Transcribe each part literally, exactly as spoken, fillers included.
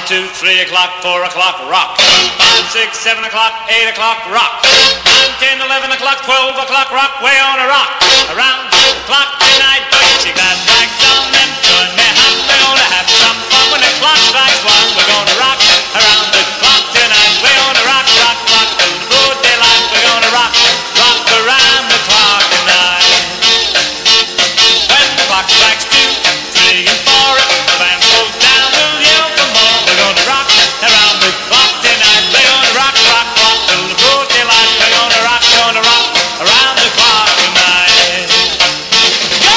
two, three o'clock, four o'clock, rock. Five, six, seven o'clock, eight o'clock, rock. Nine, ten, eleven o'clock, twelve o'clock, rock. We're gonna rock around the clock tonight. Put your glad rags on and join me hot. We're gonna have some fun when the clock strikes one. We're gonna rock around the clock tonight. We're gonna rock, rock, rock till the broad daylight. We're gonna rock, rock around the clock tonight. When the clock strikes two, three, and four, the band goes down, we'll yell for more. We're gonna rock around the clock tonight. We're gonna rock, rock, rock till the broad daylight. We're gonna rock, gonna rock around the clock tonight. Go!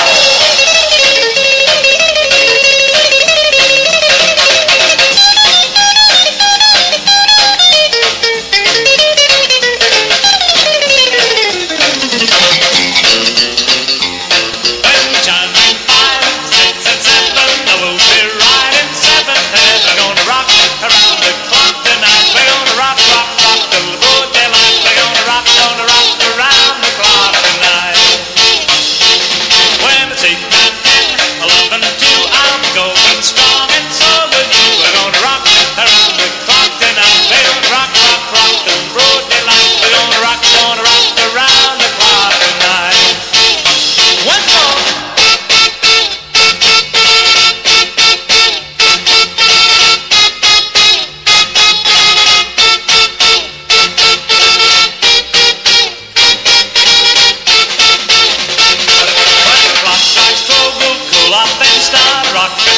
When the chime rings five, six, and seven, we'll be riding seventh heaven. We're gonna rock around the clock tonight. We're gonna rock, rock, rock till the broad daylight. We're gonna rock, gonna rock around the clock tonight. When it's eight, nine, ten, eleven, two, I'm going strong, and so will you. We're gonna rock around the clock tonight. We're gonna rock, rock, rock till the broad daylight. We're gonna rock, gonna rock around the clock tonight. Once more. When the clock strikes twelve, we'll cool off and start rocking